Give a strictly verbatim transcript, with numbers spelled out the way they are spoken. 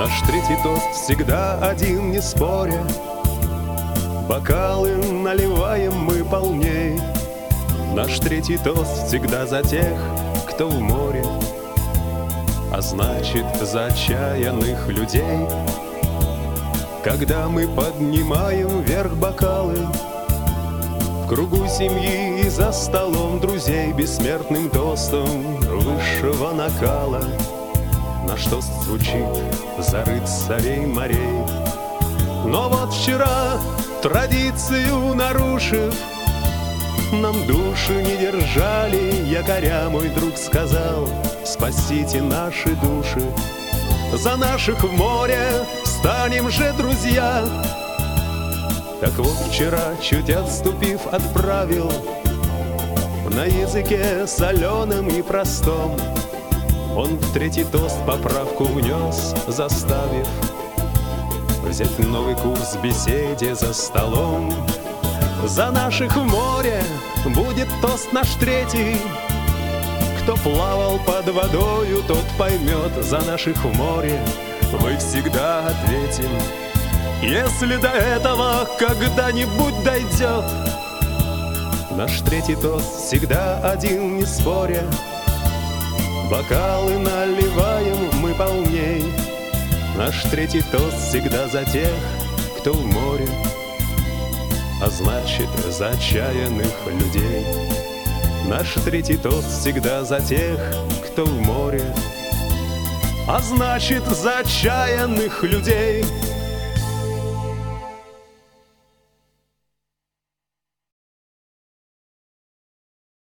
Наш третий тост всегда один, не споря. Бокалы наливаем мы полней. Наш третий тост всегда за тех, кто в море, а значит, за отчаянных людей. Когда мы поднимаем вверх бокалы в кругу семьи и за столом друзей, бессмертным тостом высшего накала наш тост звучит за рыцарей морей. Но вот вчера, традицию нарушив, нам души не держали якоря. Мой друг сказал: спасите наши души, за наших в море станем же, друзья. Так вот вчера, чуть отступив, отправил на языке соленым и простом он в третий тост поправку внес, заставив взять новый курс в беседе за столом. За наших в море будет тост наш третий. Кто плавал под водою, тот поймет. За наших в море мы всегда ответим, если до этого когда-нибудь дойдет. Наш третий тост всегда один, не споря. Бокалы наливаем мы полней. Наш третий тост всегда за тех, кто в море, а значит, за отчаянных людей. Наш третий тост всегда за тех, кто в море, а значит, за отчаянных людей.